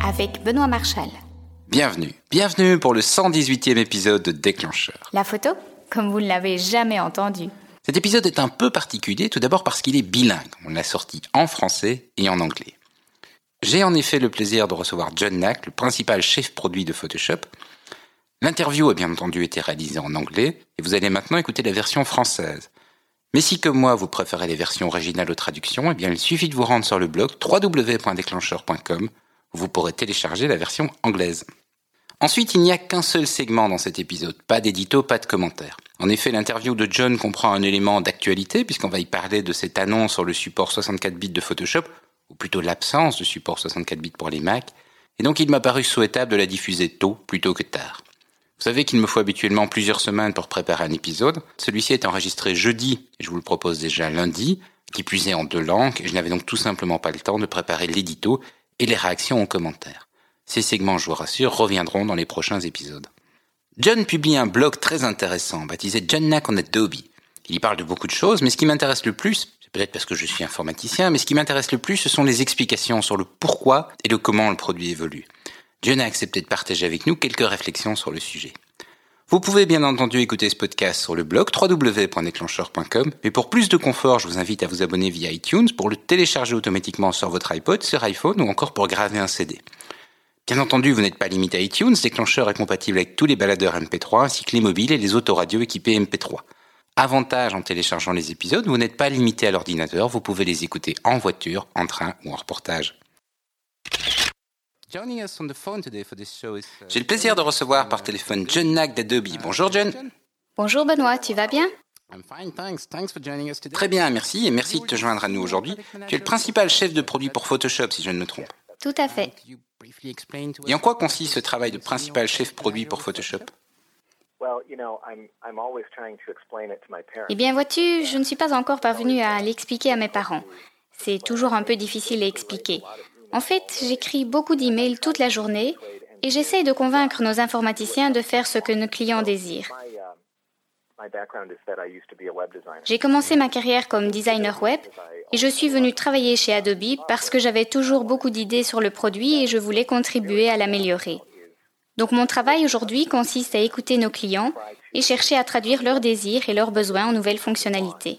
avec Benoît Marchal. Bienvenue pour le 118e épisode de Déclencheur. La photo, comme vous ne l'avez jamais entendu. Cet épisode est un peu particulier, tout d'abord parce qu'il est bilingue. On l'a sorti en français et en anglais. J'ai en effet le plaisir de recevoir John Nack, le principal chef produit de Photoshop. L'interview a bien entendu été réalisée en anglais et vous allez maintenant écouter la version française. Mais si comme moi vous préférez les versions originales aux traductions, eh bien il suffit de vous rendre sur le blog www.déclencheur.com où vous pourrez télécharger la version anglaise. Ensuite, il n'y a qu'un seul segment dans cet épisode, pas d'édito, pas de commentaires. En effet, l'interview de John comprend un élément d'actualité puisqu'on va y parler de cette annonce sur le support 64 bits de Photoshop, ou plutôt l'absence de support 64 bits pour les Mac, et donc il m'a paru souhaitable de la diffuser tôt plutôt que tard. Vous savez qu'il me faut habituellement plusieurs semaines pour préparer un épisode. Celui-ci est enregistré jeudi, et je vous le propose déjà lundi, qui plus est en 2 langues, et je n'avais donc tout simplement pas le temps de préparer l'édito et les réactions aux commentaires. Ces segments, je vous rassure, reviendront dans les prochains épisodes. John publie un blog très intéressant, baptisé John Nack on Adobe. Il y parle de beaucoup de choses, mais ce qui m'intéresse le plus, c'est peut-être parce que je suis informaticien, mais ce qui m'intéresse le plus, ce sont les explications sur le pourquoi et le comment le produit évolue. John a accepté de partager avec nous quelques réflexions sur le sujet. Vous pouvez bien entendu écouter ce podcast sur le blog www.déclencheur.com, mais pour plus de confort, je vous invite à vous abonner via iTunes pour le télécharger automatiquement sur votre iPod, sur iPhone ou encore pour graver un CD. Bien entendu, vous n'êtes pas limité à iTunes, Déclencheur est compatible avec tous les baladeurs MP3 ainsi que les mobiles et les autoradios équipés MP3. Avantage en téléchargeant les épisodes, vous n'êtes pas limité à l'ordinateur, vous pouvez les écouter en voiture, en train ou en reportage. J'ai le plaisir de recevoir par téléphone John Nack d'Adobe. Bonjour John. Bonjour Benoît, tu vas bien ? Très bien, merci et merci de te joindre à nous aujourd'hui. Tu es le principal chef de produit pour Photoshop si je ne me trompe. Tout à fait. Et en quoi consiste ce travail de principal chef produit pour Photoshop ? Eh bien vois-tu, je ne suis pas encore parvenue à l'expliquer à mes parents. C'est toujours un peu difficile à expliquer. En fait, j'écris beaucoup d'emails toute la journée et j'essaye de convaincre nos informaticiens de faire ce que nos clients désirent. J'ai commencé ma carrière comme designer web et je suis venue travailler chez Adobe parce que j'avais toujours beaucoup d'idées sur le produit et je voulais contribuer à l'améliorer. Donc mon travail aujourd'hui consiste à écouter nos clients et chercher à traduire leurs désirs et leurs besoins en nouvelles fonctionnalités.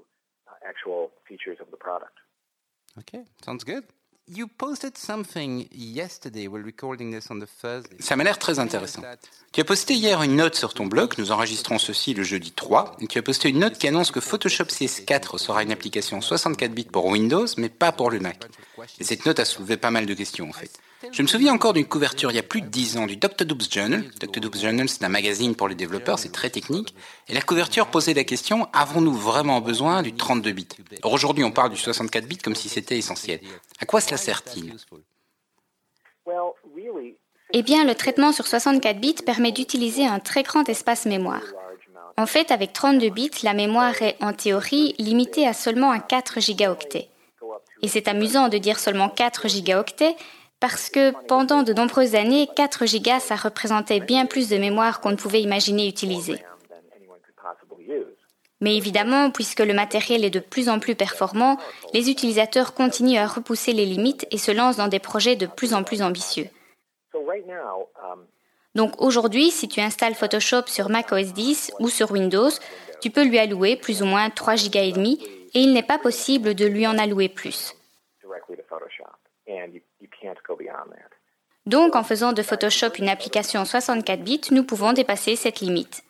Okay, sounds good. Ça m'a l'air très intéressant. Tu as posté hier une note sur ton blog, nous enregistrons ceci le jeudi 3, et tu as posté une note qui annonce que Photoshop CS4 sera une application 64 bits pour Windows, mais pas pour le Mac. Et cette note a soulevé pas mal de questions en fait. Je me souviens encore d'une couverture il y a plus de 10 ans du Doctodoob's Journal. Doctodoob's Journal, c'est un magazine pour les développeurs, c'est très technique. Et la couverture posait la question, avons-nous vraiment besoin du 32 bits ? Or aujourd'hui, on parle du 64 bits comme si c'était essentiel. À quoi cela sert-il ? Eh bien, le traitement sur 64 bits permet d'utiliser un très grand espace mémoire. En fait, avec 32 bits, la mémoire est, en théorie, limitée à seulement 4 gigaoctets. Et c'est amusant de dire seulement 4 gigaoctets, parce que pendant de nombreuses années, 4 gigas, ça représentait bien plus de mémoire qu'on ne pouvait imaginer utiliser. Mais évidemment, puisque le matériel est de plus en plus performant, les utilisateurs continuent à repousser les limites et se lancent dans des projets de plus en plus ambitieux. Donc aujourd'hui, si tu installes Photoshop sur macOS 10 ou sur Windows, tu peux lui allouer plus ou moins 3,5 gigas et il n'est pas possible de lui en allouer plus. Donc, en faisant de Photoshop une application 64 bits, nous pouvons dépasser cette limite.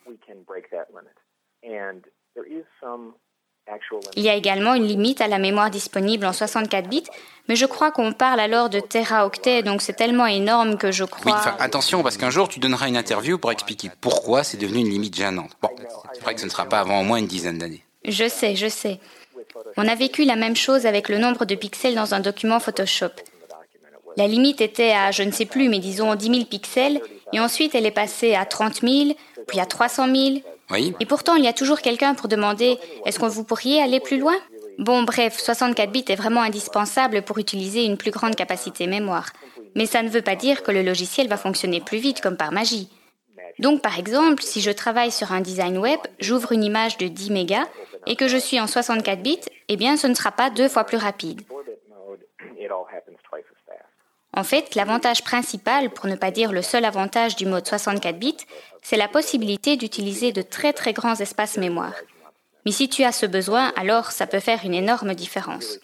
Il y a également une limite à la mémoire disponible en 64 bits, mais je crois qu'on parle alors de téraoctets, donc c'est tellement énorme que je crois... Oui, attention, parce qu'un jour, tu donneras une interview pour expliquer pourquoi c'est devenu une limite gênante. Bon, c'est vrai que ce ne sera pas avant au moins une dizaine d'années. Je sais. On a vécu la même chose avec le nombre de pixels dans un document Photoshop. La limite était à, je ne sais plus, mais disons 10 000 pixels, et ensuite elle est passée à 30 000, puis à 300 000. Oui. Et pourtant, il y a toujours quelqu'un pour demander « Est-ce que vous pourriez aller plus loin ?» Bon, bref, 64 bits est vraiment indispensable pour utiliser une plus grande capacité mémoire. Mais ça ne veut pas dire que le logiciel va fonctionner plus vite, comme par magie. Donc, par exemple, si je travaille sur un design web, j'ouvre une image de 10 mégas et que je suis en 64 bits, eh bien, ce ne sera pas 2 fois plus rapide. En fait, l'avantage principal, pour ne pas dire le seul avantage du mode 64 bits, c'est la possibilité d'utiliser de très très grands espaces mémoire. Mais si tu as ce besoin, alors ça peut faire une énorme différence.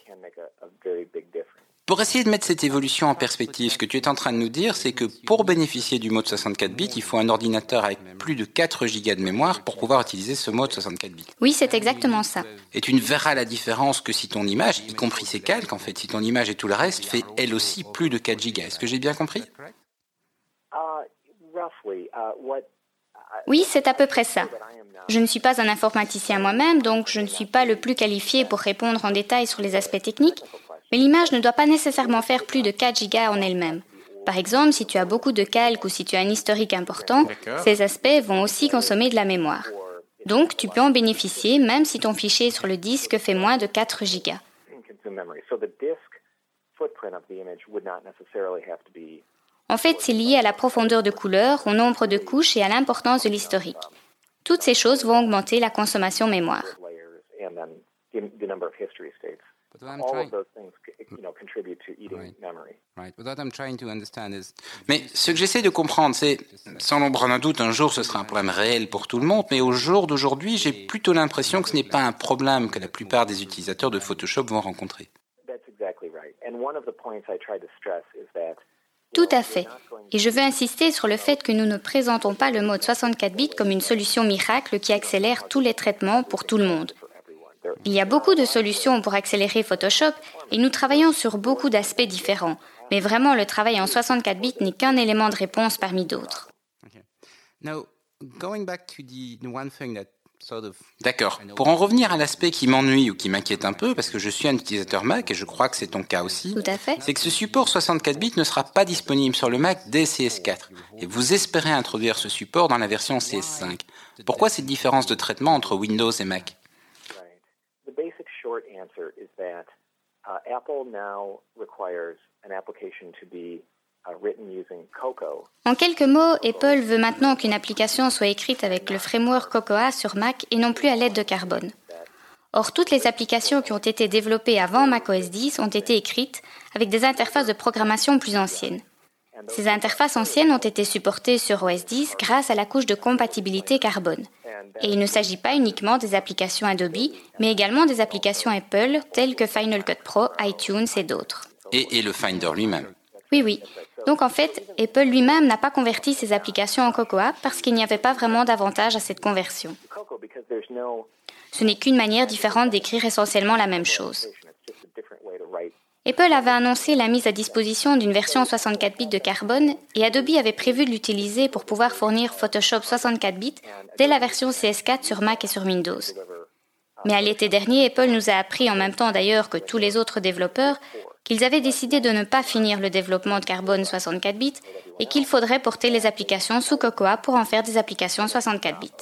Pour essayer de mettre cette évolution en perspective, ce que tu es en train de nous dire, c'est que pour bénéficier du mode 64 bits, il faut un ordinateur avec plus de 4 gigas de mémoire pour pouvoir utiliser ce mode 64 bits. Oui, c'est exactement ça. Et tu ne verras la différence que si ton image, y compris ses calques, en fait, si ton image et tout le reste, fait elle aussi plus de 4 gigas. Est-ce que j'ai bien compris ? Oui, c'est à peu près ça. Je ne suis pas un informaticien moi-même, donc je ne suis pas le plus qualifié pour répondre en détail sur les aspects techniques, mais l'image ne doit pas nécessairement faire plus de 4 gigas en elle-même. Par exemple, si tu as beaucoup de calques ou si tu as un historique important, ces aspects vont aussi consommer de la mémoire. Donc, tu peux en bénéficier même si ton fichier sur le disque fait moins de 4 gigas. En fait, c'est lié à la profondeur de couleur, au nombre de couches et à l'importance de l'historique. Toutes ces choses vont augmenter la consommation mémoire. Mais ce que j'essaie de comprendre, c'est, sans l'ombre d'un doute, un jour ce sera un problème réel pour tout le monde, mais au jour d'aujourd'hui, j'ai plutôt l'impression que ce n'est pas un problème que la plupart des utilisateurs de Photoshop vont rencontrer. Tout à fait. Et je veux insister sur le fait que nous ne présentons pas le mode 64 bits comme une solution miracle qui accélère tous les traitements pour tout le monde. Il y a beaucoup de solutions pour accélérer Photoshop et nous travaillons sur beaucoup d'aspects différents. Mais vraiment, le travail en 64 bits n'est qu'un élément de réponse parmi d'autres. D'accord. Pour en revenir à l'aspect qui m'ennuie ou qui m'inquiète un peu, parce que je suis un utilisateur Mac et je crois que c'est ton cas aussi, Tout à fait. C'est que ce support 64 bits ne sera pas disponible sur le Mac dès CS4. Et vous espérez introduire ce support dans la version CS5. Pourquoi cette différence de traitement entre Windows et Mac ? En quelques mots, Apple veut maintenant qu'une application soit écrite avec le framework Cocoa sur Mac et non plus à l'aide de Carbone. Or, toutes les applications qui ont été développées avant macOS 10 ont été écrites avec des interfaces de programmation plus anciennes. Ces interfaces anciennes ont été supportées sur OS 10 grâce à la couche de compatibilité Carbone. Et il ne s'agit pas uniquement des applications Adobe, mais également des applications Apple telles que Final Cut Pro, iTunes et d'autres. Et le Finder lui-même. Oui. Donc en fait, Apple lui-même n'a pas converti ses applications en Cocoa parce qu'il n'y avait pas vraiment d'avantage à cette conversion. Ce n'est qu'une manière différente d'écrire essentiellement la même chose. Apple avait annoncé la mise à disposition d'une version 64 bits de Carbone et Adobe avait prévu de l'utiliser pour pouvoir fournir Photoshop 64 bits dès la version CS4 sur Mac et sur Windows. Mais à l'été dernier, Apple nous a appris en même temps d'ailleurs que tous les autres développeurs qu'ils avaient décidé de ne pas finir le développement de Carbone 64 bits et qu'il faudrait porter les applications sous Cocoa pour en faire des applications 64 bits.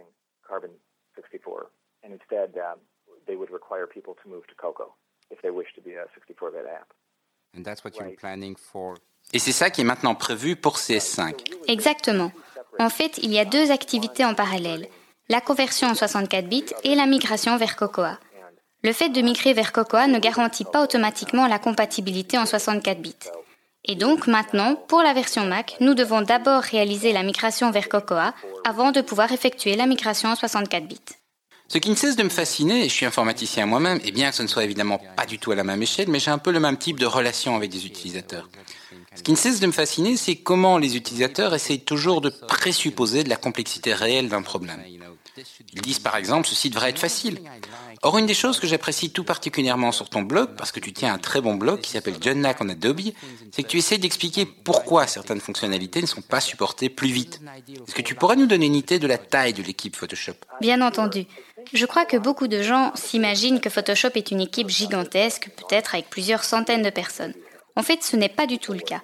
Et c'est ça qui est maintenant prévu pour CS5. Exactement. En fait, il y a deux activités en parallèle, la conversion en 64 bits et la migration vers Cocoa. Le fait de migrer vers Cocoa ne garantit pas automatiquement la compatibilité en 64 bits. Et donc maintenant, pour la version Mac, nous devons d'abord réaliser la migration vers Cocoa avant de pouvoir effectuer la migration en 64 bits. Ce qui ne cesse de me fasciner, et je suis informaticien moi-même, et bien que ce ne soit évidemment pas du tout à la même échelle, mais j'ai un peu le même type de relation avec des utilisateurs. Ce qui ne cesse de me fasciner, c'est comment les utilisateurs essayent toujours de présupposer de la complexité réelle d'un problème. Ils disent par exemple, ceci devrait être facile. Or, une des choses que j'apprécie tout particulièrement sur ton blog, parce que tu tiens un très bon blog qui s'appelle John Nack en Adobe, c'est que tu essaies d'expliquer pourquoi certaines fonctionnalités ne sont pas supportées plus vite. Est-ce que tu pourrais nous donner une idée de la taille de l'équipe Photoshop ? Bien entendu. Je crois que beaucoup de gens s'imaginent que Photoshop est une équipe gigantesque, peut-être avec plusieurs centaines de personnes. En fait, ce n'est pas du tout le cas.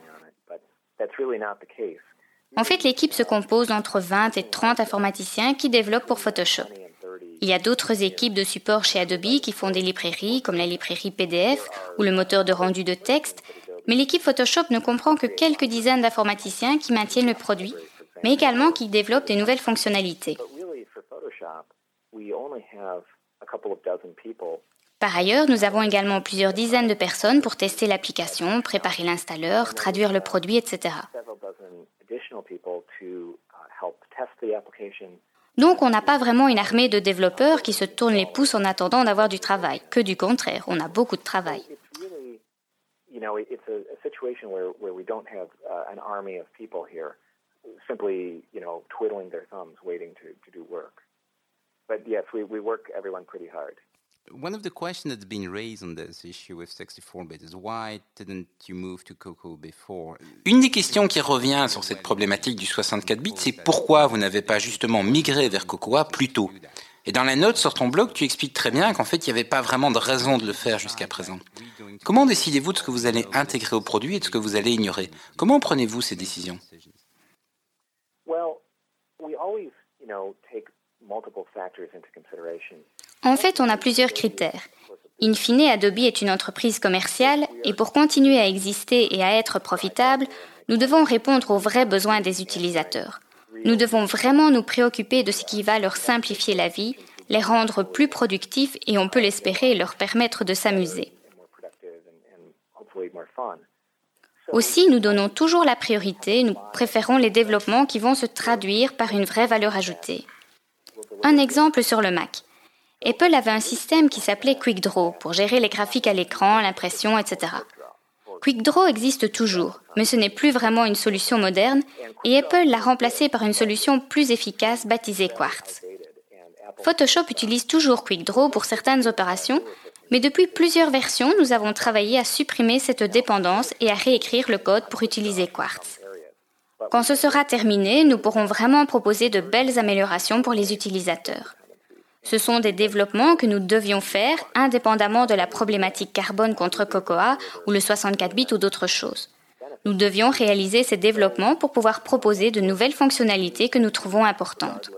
En fait, l'équipe se compose d'entre 20 et 30 informaticiens qui développent pour Photoshop. Il y a d'autres équipes de support chez Adobe qui font des librairies, comme la librairie PDF ou le moteur de rendu de texte, mais l'équipe Photoshop ne comprend que quelques dizaines d'informaticiens qui maintiennent le produit, mais également qui développent des nouvelles fonctionnalités. Par ailleurs, nous avons également plusieurs dizaines de personnes pour tester l'application, préparer l'installeur, traduire le produit, etc. Donc, on n'a pas vraiment une armée de développeurs qui se tournent les pouces en attendant d'avoir du travail. Que du contraire, on a beaucoup de travail. One of the questions that's been raised on this issue with 64-bit is why didn't you move to Cocoa before? Une des questions qui revient sur cette problématique du 64-bit, c'est pourquoi vous n'avez pas justement migré vers Cocoa plus tôt. Et dans la note sur ton blog, tu expliques très bien qu'en fait, il n'y avait pas vraiment de raison de le faire jusqu'à présent. Comment décidez-vous de ce que vous allez intégrer au produit et de ce que vous allez ignorer? Comment prenez-vous ces décisions? En fait, on a plusieurs critères. In fine, Adobe est une entreprise commerciale et pour continuer à exister et à être profitable, nous devons répondre aux vrais besoins des utilisateurs. Nous devons vraiment nous préoccuper de ce qui va leur simplifier la vie, les rendre plus productifs et, on peut l'espérer, leur permettre de s'amuser. Aussi, nous donnons toujours la priorité, nous préférons les développements qui vont se traduire par une vraie valeur ajoutée. Un exemple sur le Mac. Apple avait un système qui s'appelait QuickDraw pour gérer les graphiques à l'écran, l'impression, etc. QuickDraw existe toujours, mais ce n'est plus vraiment une solution moderne et Apple l'a remplacé par une solution plus efficace baptisée Quartz. Photoshop utilise toujours QuickDraw pour certaines opérations, mais depuis plusieurs versions, nous avons travaillé à supprimer cette dépendance et à réécrire le code pour utiliser Quartz. Quand ce sera terminé, nous pourrons vraiment proposer de belles améliorations pour les utilisateurs. Ce sont des développements que nous devions faire indépendamment de la problématique carbone contre Cocoa ou le 64-bit ou d'autres choses. Nous devions réaliser ces développements pour pouvoir proposer de nouvelles fonctionnalités que nous trouvons importantes.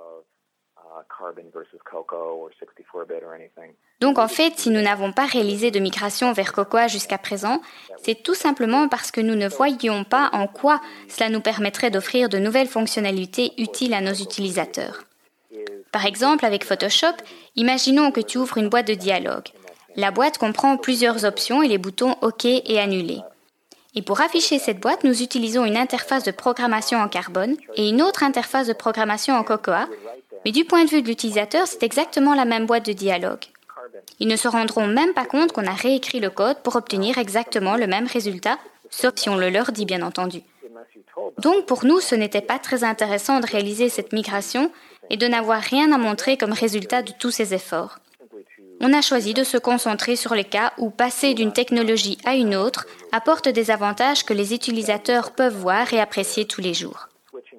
Donc en fait, si nous n'avons pas réalisé de migration vers Cocoa jusqu'à présent, c'est tout simplement parce que nous ne voyions pas en quoi cela nous permettrait d'offrir de nouvelles fonctionnalités utiles à nos utilisateurs. Par exemple, avec Photoshop, imaginons que tu ouvres une boîte de dialogue. La boîte comprend plusieurs options et les boutons OK et Annuler. Et pour afficher cette boîte, nous utilisons une interface de programmation en carbone et une autre interface de programmation en Cocoa, mais du point de vue de l'utilisateur, c'est exactement la même boîte de dialogue. Ils ne se rendront même pas compte qu'on a réécrit le code pour obtenir exactement le même résultat, sauf si on le leur dit bien entendu. Donc pour nous, ce n'était pas très intéressant de réaliser cette migration et de n'avoir rien à montrer comme résultat de tous ces efforts. On a choisi de se concentrer sur les cas où passer d'une technologie à une autre apporte des avantages que les utilisateurs peuvent voir et apprécier tous les jours.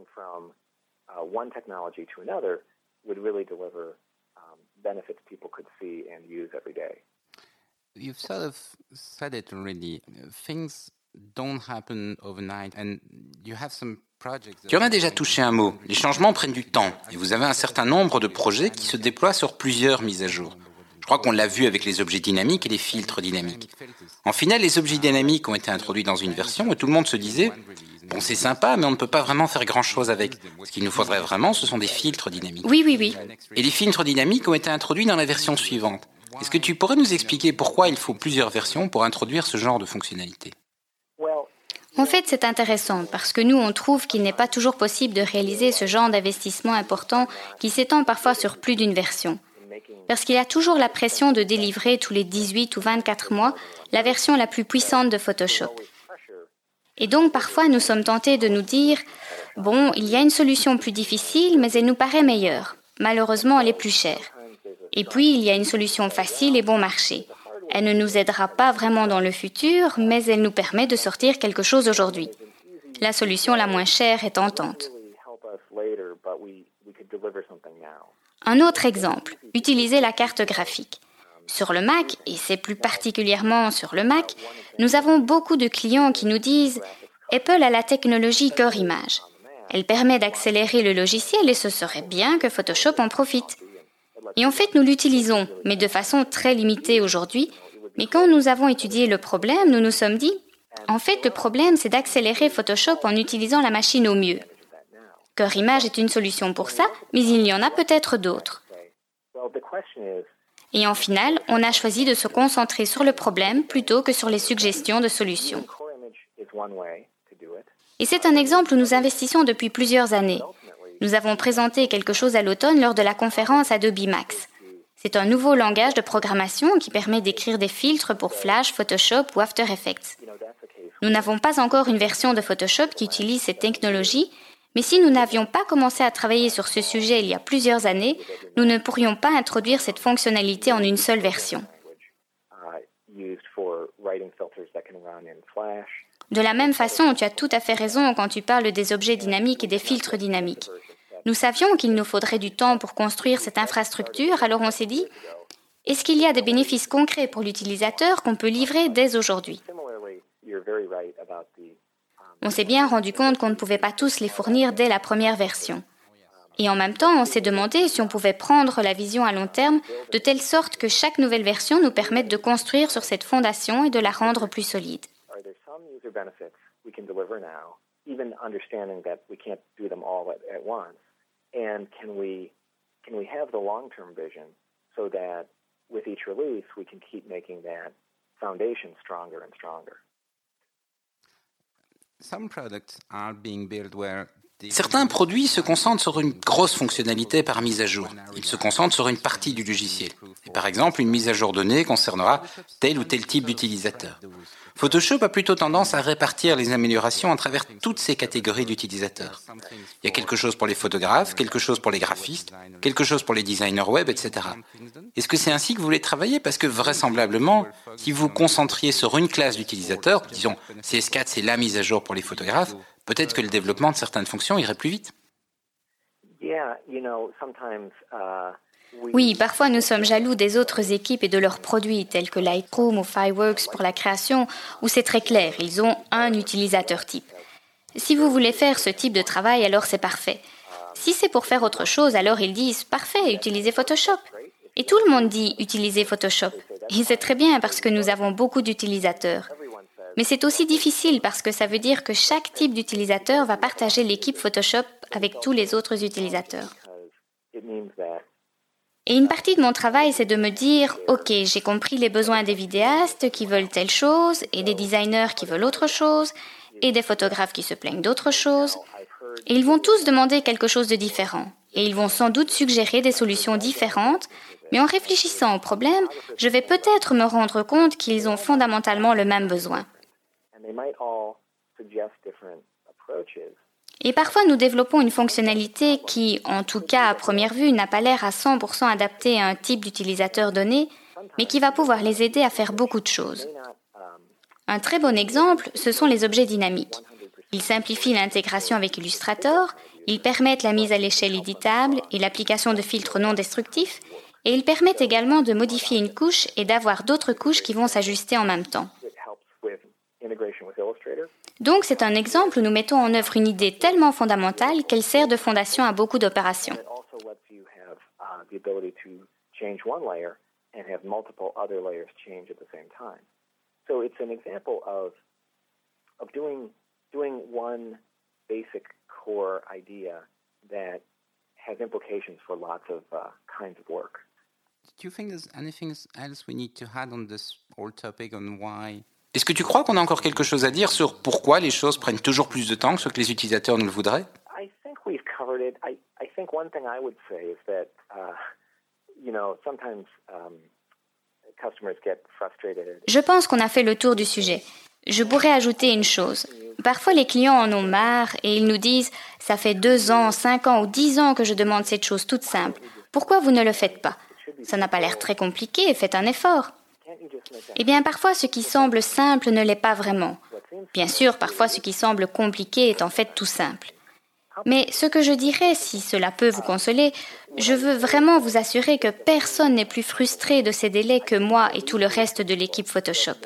You've sort of said it already. Things don't happen overnight and you have some projects. Tu en as déjà touché un mot. Les changements prennent du temps et vous avez un certain nombre de projets qui se déploient sur plusieurs mises à jour. Je crois qu'on l'a vu avec les objets dynamiques et les filtres dynamiques. En final, les objets dynamiques ont été introduits dans une version et tout le monde se disait « Bon, c'est sympa, mais on ne peut pas vraiment faire grand-chose avec. Ce qu'il nous faudrait vraiment, ce sont des filtres dynamiques. » Oui. Et les filtres dynamiques ont été introduits dans la version suivante. Est-ce que tu pourrais nous expliquer pourquoi il faut plusieurs versions pour introduire ce genre de fonctionnalité? En fait, c'est intéressant parce que nous, on trouve qu'il n'est pas toujours possible de réaliser ce genre d'investissement important qui s'étend parfois sur plus d'une version. Parce qu'il y a toujours la pression de délivrer tous les 18 ou 24 mois la version la plus puissante de Photoshop. Et donc, parfois, nous sommes tentés de nous dire « Bon, il y a une solution plus difficile, mais elle nous paraît meilleure. Malheureusement, elle est plus chère. Et puis, il y a une solution facile et bon marché. Elle ne nous aidera pas vraiment dans le futur, mais elle nous permet de sortir quelque chose aujourd'hui. La solution la moins chère est tentante. » Un autre exemple, utiliser la carte graphique. Sur le Mac, et c'est plus particulièrement sur le Mac, nous avons beaucoup de clients qui nous disent « Apple a la technologie Core Image. Elle permet d'accélérer le logiciel et ce serait bien que Photoshop en profite. » Et en fait, nous l'utilisons, mais de façon très limitée aujourd'hui. Mais quand nous avons étudié le problème, nous nous sommes dit « En fait, le problème, c'est d'accélérer Photoshop en utilisant la machine au mieux. » Core Image est une solution pour ça, mais il y en a peut-être d'autres. Et en finale, on a choisi de se concentrer sur le problème plutôt que sur les suggestions de solutions. Et c'est un exemple où nous investissons depuis plusieurs années. Nous avons présenté quelque chose à l'automne lors de la conférence Adobe Max. C'est un nouveau langage de programmation qui permet d'écrire des filtres pour Flash, Photoshop ou After Effects. Nous n'avons pas encore une version de Photoshop qui utilise cette technologie, mais si nous n'avions pas commencé à travailler sur ce sujet il y a plusieurs années, nous ne pourrions pas introduire cette fonctionnalité en une seule version. De la même façon, tu as tout à fait raison quand tu parles des objets dynamiques et des filtres dynamiques. Nous savions qu'il nous faudrait du temps pour construire cette infrastructure, alors on s'est dit, est-ce qu'il y a des bénéfices concrets pour l'utilisateur qu'on peut livrer dès aujourd'hui ? On s'est bien rendu compte qu'on ne pouvait pas tous les fournir dès la première version. Et en même temps, on s'est demandé si on pouvait prendre la vision à long terme de telle sorte que chaque nouvelle version nous permette de construire sur cette fondation et de la rendre plus solide. And can we have the long-term vision so that with each release we can keep making that foundation stronger and stronger? Certains produits se concentrent sur une grosse fonctionnalité par mise à jour. Ils se concentrent sur une partie du logiciel. Et par exemple, une mise à jour donnée concernera tel ou tel type d'utilisateur. Photoshop a plutôt tendance à répartir les améliorations à travers toutes ces catégories d'utilisateurs. Il y a quelque chose pour les photographes, quelque chose pour les graphistes, quelque chose pour les designers web, etc. Est-ce que c'est ainsi que vous voulez travailler ? Parce que vraisemblablement, si vous vous concentriez sur une classe d'utilisateurs, disons CS4 c'est la mise à jour pour les photographes, peut-être que le développement de certaines fonctions irait plus vite. Oui, parfois nous sommes jaloux des autres équipes et de leurs produits, tels que Lightroom ou Fireworks pour la création, où c'est très clair, ils ont un utilisateur type. Si vous voulez faire ce type de travail, alors c'est parfait. Si c'est pour faire autre chose, alors ils disent « Parfait, utilisez Photoshop ». Et tout le monde dit « Utilisez Photoshop ». Et c'est très bien parce que nous avons beaucoup d'utilisateurs. Mais c'est aussi difficile parce que ça veut dire que chaque type d'utilisateur va partager l'équipe Photoshop avec tous les autres utilisateurs. Et une partie de mon travail, c'est de me dire « Ok, j'ai compris les besoins des vidéastes qui veulent telle chose, et des designers qui veulent autre chose, et des photographes qui se plaignent d'autre chose. Et ils vont tous demander quelque chose de différent. Et ils vont sans doute suggérer des solutions différentes, mais en réfléchissant au problème, je vais peut-être me rendre compte qu'ils ont fondamentalement le même besoin. » Et parfois, nous développons une fonctionnalité qui, en tout cas à première vue, n'a pas l'air à 100% adaptée à un type d'utilisateur donné, mais qui va pouvoir les aider à faire beaucoup de choses. Un très bon exemple, ce sont les objets dynamiques. Ils simplifient l'intégration avec Illustrator, ils permettent la mise à l'échelle éditable et l'application de filtres non destructifs, et ils permettent également de modifier une couche et d'avoir d'autres couches qui vont s'ajuster en même temps. Donc, c'est un exemple où nous mettons en œuvre une idée tellement fondamentale qu'elle sert de fondation à beaucoup d'opérations. Est-ce que tu crois qu'on a encore quelque chose à dire sur pourquoi les choses prennent toujours plus de temps que ce que les utilisateurs ne le voudraient ? Je pense qu'on a fait le tour du sujet. Je pourrais ajouter une chose. Parfois, les clients en ont marre et ils nous disent « Ça fait 2 ans, 5 ans ou 10 ans que je demande cette chose toute simple. Pourquoi vous ne le faites pas ? Ça n'a pas l'air très compliqué, faites un effort. » Eh bien, parfois, ce qui semble simple ne l'est pas vraiment. Bien sûr, parfois, ce qui semble compliqué est en fait tout simple. Mais ce que je dirais, si cela peut vous consoler, je veux vraiment vous assurer que personne n'est plus frustré de ces délais que moi et tout le reste de l'équipe Photoshop.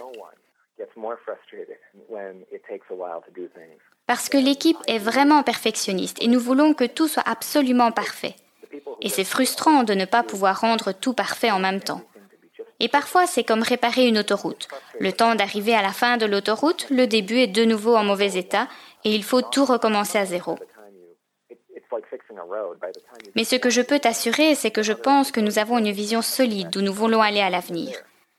Parce que l'équipe est vraiment perfectionniste et nous voulons que tout soit absolument parfait. Et c'est frustrant de ne pas pouvoir rendre tout parfait en même temps. Et parfois, c'est comme réparer une autoroute. Le temps d'arriver à la fin de l'autoroute, le début est de nouveau en mauvais état et il faut tout recommencer à zéro. Mais ce que je peux t'assurer, c'est que je pense que nous avons une vision solide d'où nous voulons aller à l'avenir.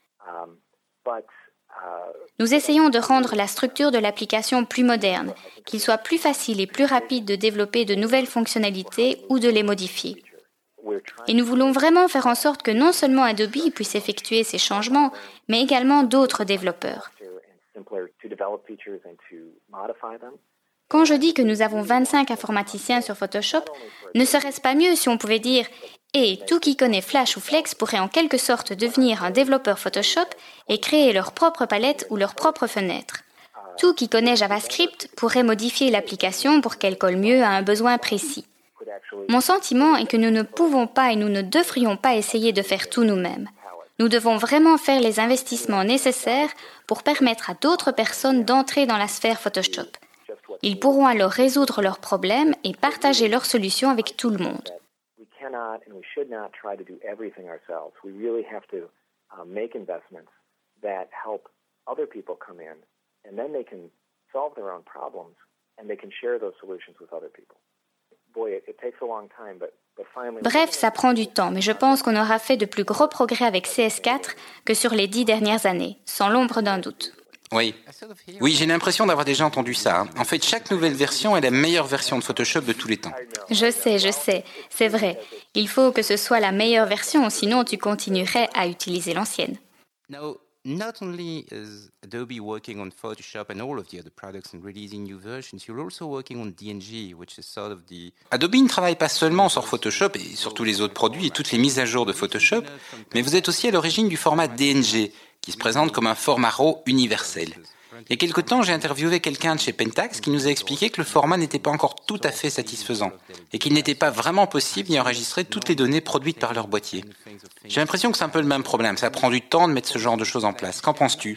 Nous essayons de rendre la structure de l'application plus moderne, qu'il soit plus facile et plus rapide de développer de nouvelles fonctionnalités ou de les modifier. Et nous voulons vraiment faire en sorte que non seulement Adobe puisse effectuer ces changements, mais également d'autres développeurs. Quand je dis que nous avons 25 informaticiens sur Photoshop, ne serait-ce pas mieux si on pouvait dire « Et tout qui connaît Flash ou Flex pourrait en quelque sorte devenir un développeur Photoshop et créer leur propre palette ou leur propre fenêtre. Tout qui connaît JavaScript pourrait modifier l'application pour qu'elle colle mieux à un besoin précis. » Mon sentiment est que nous ne pouvons pas et nous ne devrions pas essayer de faire tout nous-mêmes. Nous devons vraiment faire les investissements nécessaires pour permettre à d'autres personnes d'entrer dans la sphère Photoshop. Ils pourront alors résoudre leurs problèmes et partager leurs solutions avec tout le monde. Bref, ça prend du temps, mais je pense qu'on aura fait de plus gros progrès avec CS4 que sur les 10 dernières années, sans l'ombre d'un doute. Oui, j'ai l'impression d'avoir déjà entendu ça. En fait, chaque nouvelle version est la meilleure version de Photoshop de tous les temps. Je sais, c'est vrai. Il faut que ce soit la meilleure version, sinon tu continuerais à utiliser l'ancienne. Now, not only is Adobe working on Photoshop and all of the other products and releasing new versions, you're also working on DNG, which is sort of the... Adobe ne travaille pas seulement sur Photoshop et sur tous les autres produits et toutes les mises à jour de Photoshop, mais vous êtes aussi à l'origine du format DNG, qui se présente comme un format RAW universel. Il y a quelque temps, j'ai interviewé quelqu'un de chez Pentax qui nous a expliqué que le format n'était pas encore tout à fait satisfaisant et qu'il n'était pas vraiment possible d'y enregistrer toutes les données produites par leur boîtier. J'ai l'impression que c'est un peu le même problème. Ça prend du temps de mettre ce genre de choses en place. Qu'en penses-tu?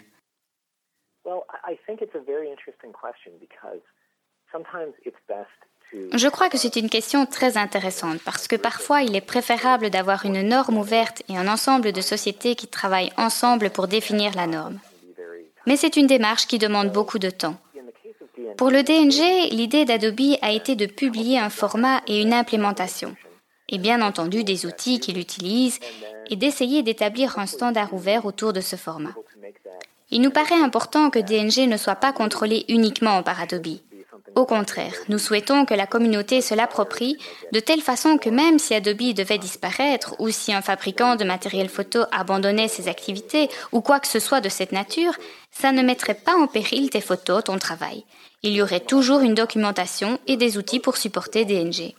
Je crois que c'est une question très intéressante parce que parfois il est préférable d'avoir une norme ouverte et un ensemble de sociétés qui travaillent ensemble pour définir la norme. Mais c'est une démarche qui demande beaucoup de temps. Pour le DNG, l'idée d'Adobe a été de publier un format et une implémentation, et bien entendu des outils qu'il utilise, et d'essayer d'établir un standard ouvert autour de ce format. Il nous paraît important que DNG ne soit pas contrôlé uniquement par Adobe. Au contraire, nous souhaitons que la communauté se l'approprie de telle façon que même si Adobe devait disparaître ou si un fabricant de matériel photo abandonnait ses activités ou quoi que ce soit de cette nature, ça ne mettrait pas en péril tes photos, ton travail. Il y aurait toujours une documentation et des outils pour supporter DNG.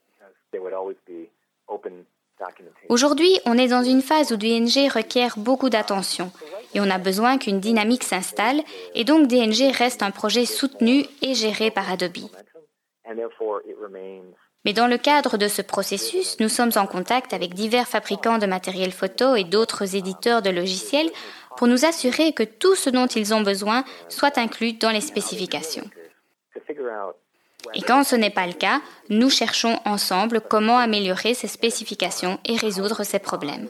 Aujourd'hui, on est dans une phase où DNG requiert beaucoup d'attention et on a besoin qu'une dynamique s'installe et donc DNG reste un projet soutenu et géré par Adobe. Mais dans le cadre de ce processus, nous sommes en contact avec divers fabricants de matériel photo et d'autres éditeurs de logiciels pour nous assurer que tout ce dont ils ont besoin soit inclus dans les spécifications. Et quand ce n'est pas le cas, nous cherchons ensemble comment améliorer ces spécifications et résoudre ces problèmes.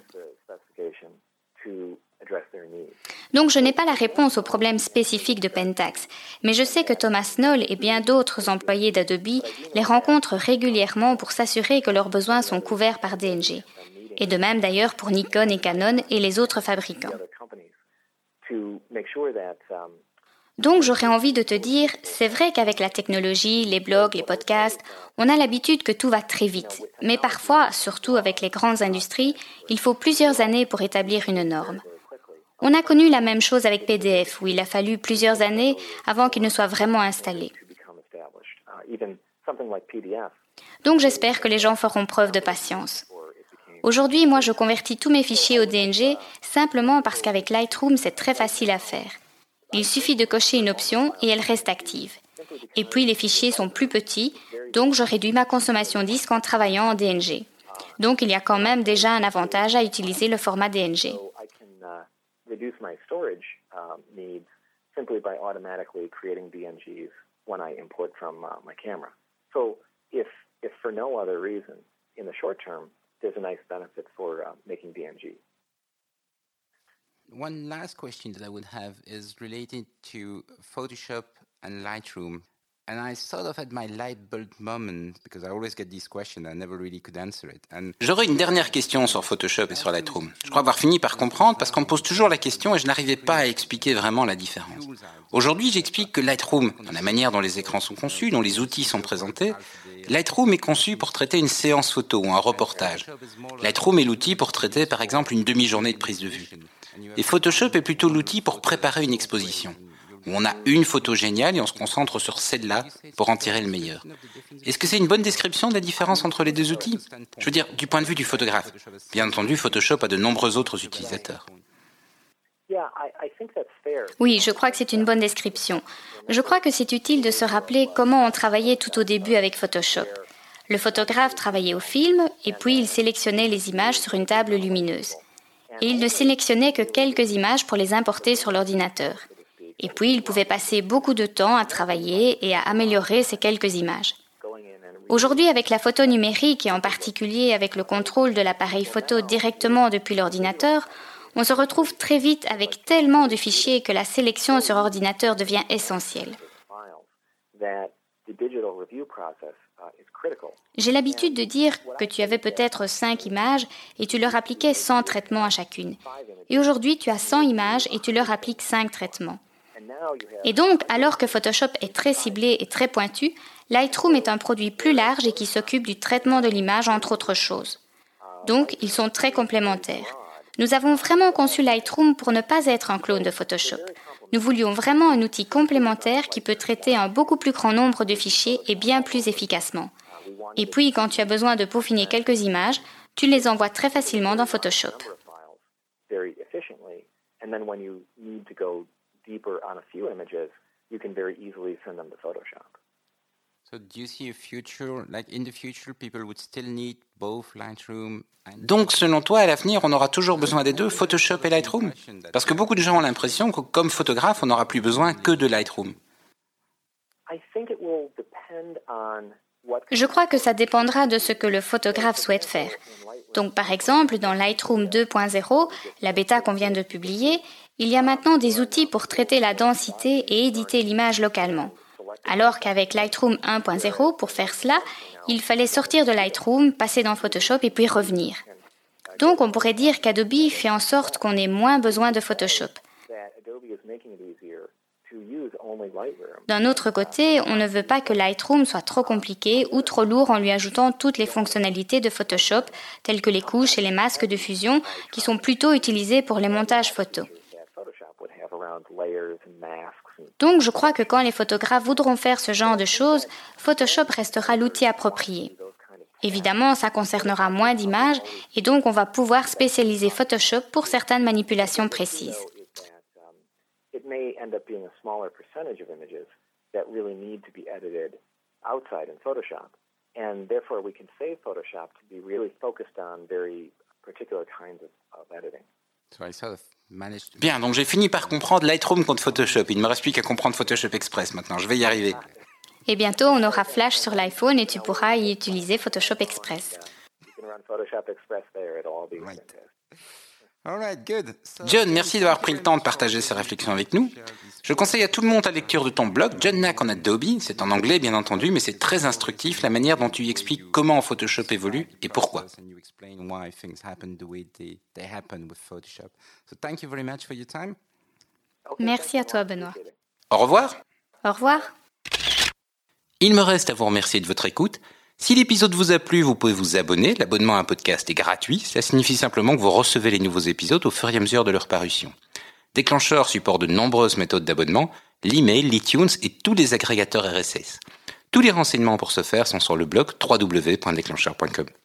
Donc je n'ai pas la réponse aux problèmes spécifiques de Pentax, mais je sais que Thomas Knoll et bien d'autres employés d'Adobe les rencontrent régulièrement pour s'assurer que leurs besoins sont couverts par DNG. Et de même d'ailleurs pour Nikon et Canon et les autres fabricants. Donc j'aurais envie de te dire, c'est vrai qu'avec la technologie, les blogs, les podcasts, on a l'habitude que tout va très vite. Mais parfois, surtout avec les grandes industries, il faut plusieurs années pour établir une norme. On a connu la même chose avec PDF, où il a fallu plusieurs années avant qu'il ne soit vraiment installé. Donc j'espère que les gens feront preuve de patience. Aujourd'hui, moi je convertis tous mes fichiers au DNG simplement parce qu'avec Lightroom, c'est très facile à faire. Il suffit de cocher une option et elle reste active. Et puis les fichiers sont plus petits, donc je réduis ma consommation disque en travaillant en DNG. Donc il y a quand même déjà un avantage à utiliser le format DNG. One last question that I would have is related to Photoshop and Lightroom. J'aurais une dernière question sur Photoshop et sur Lightroom. Je crois avoir fini par comprendre parce qu'on me pose toujours la question et je n'arrivais pas à expliquer vraiment la différence. Aujourd'hui, j'explique que Lightroom, dans la manière dont les écrans sont conçus, dont les outils sont présentés, Lightroom est conçu pour traiter une séance photo ou un reportage. Lightroom est l'outil pour traiter, par exemple, une demi-journée de prise de vue. Et Photoshop est plutôt l'outil pour préparer une exposition, où on a une photo géniale et on se concentre sur celle-là pour en tirer le meilleur. Est-ce que c'est une bonne description de la différence entre les deux outils ? Je veux dire, du point de vue du photographe. Bien entendu, Photoshop a de nombreux autres utilisateurs. Oui, je crois que c'est une bonne description. Je crois que c'est utile de se rappeler comment on travaillait tout au début avec Photoshop. Le photographe travaillait au film et puis il sélectionnait les images sur une table lumineuse. Et il ne sélectionnait que quelques images pour les importer sur l'ordinateur. Et puis, il pouvait passer beaucoup de temps à travailler et à améliorer ces quelques images. Aujourd'hui, avec la photo numérique et en particulier avec le contrôle de l'appareil photo directement depuis l'ordinateur, on se retrouve très vite avec tellement de fichiers que la sélection sur ordinateur devient essentielle. J'ai l'habitude de dire que tu avais peut-être 5 images et tu leur appliquais 100 traitements à chacune. Et aujourd'hui, tu as 100 images et tu leur appliques 5 traitements. Et donc, alors que Photoshop est très ciblé et très pointu, Lightroom est un produit plus large et qui s'occupe du traitement de l'image, entre autres choses. Donc, ils sont très complémentaires. Nous avons vraiment conçu Lightroom pour ne pas être un clone de Photoshop. Nous voulions vraiment un outil complémentaire qui peut traiter un beaucoup plus grand nombre de fichiers et bien plus efficacement. Et puis, quand tu as besoin de peaufiner quelques images, tu les envoies très facilement dans Photoshop. Donc, selon toi, à l'avenir, on aura toujours besoin des deux, Photoshop et Lightroom ? Parce que beaucoup de gens ont l'impression que, comme photographe, on n'aura plus besoin que de Lightroom. Je crois que ça dépendra de ce que le photographe souhaite faire. Donc, par exemple, dans Lightroom 2.0, la bêta qu'on vient de publier, il y a maintenant des outils pour traiter la densité et éditer l'image localement. Alors qu'avec Lightroom 1.0, pour faire cela, il fallait sortir de Lightroom, passer dans Photoshop et puis revenir. Donc, on pourrait dire qu'Adobe fait en sorte qu'on ait moins besoin de Photoshop. D'un autre côté, on ne veut pas que Lightroom soit trop compliqué ou trop lourd en lui ajoutant toutes les fonctionnalités de Photoshop, telles que les couches et les masques de fusion, qui sont plutôt utilisés pour les montages photos. Donc, je crois que quand les photographes voudront faire ce genre de choses, Photoshop restera l'outil approprié. Évidemment, ça concernera moins d'images et donc on va pouvoir spécialiser Photoshop pour certaines manipulations précises. Bien, donc j'ai fini par comprendre Lightroom contre Photoshop. Il ne me reste plus qu'à comprendre Photoshop Express maintenant. Je vais y arriver. Et bientôt, on aura Flash sur l'iPhone et tu pourras y utiliser Photoshop Express. John, merci d'avoir pris le temps de partager ces réflexions avec nous. Je conseille à tout le monde la lecture de ton blog, John Nack en Adobe. C'est en anglais, bien entendu, mais c'est très instructif, la manière dont tu expliques comment Photoshop évolue et pourquoi. Merci à toi, Benoît. Au revoir. Au revoir. Il me reste à vous remercier de votre écoute. Si l'épisode vous a plu, vous pouvez vous abonner. L'abonnement à un podcast est gratuit. Cela signifie simplement que vous recevez les nouveaux épisodes au fur et à mesure de leur parution. Déclencheur supporte de nombreuses méthodes d'abonnement, l'email, l'iTunes et tous les agrégateurs RSS. Tous les renseignements pour ce faire sont sur le blog www.déclencheur.com.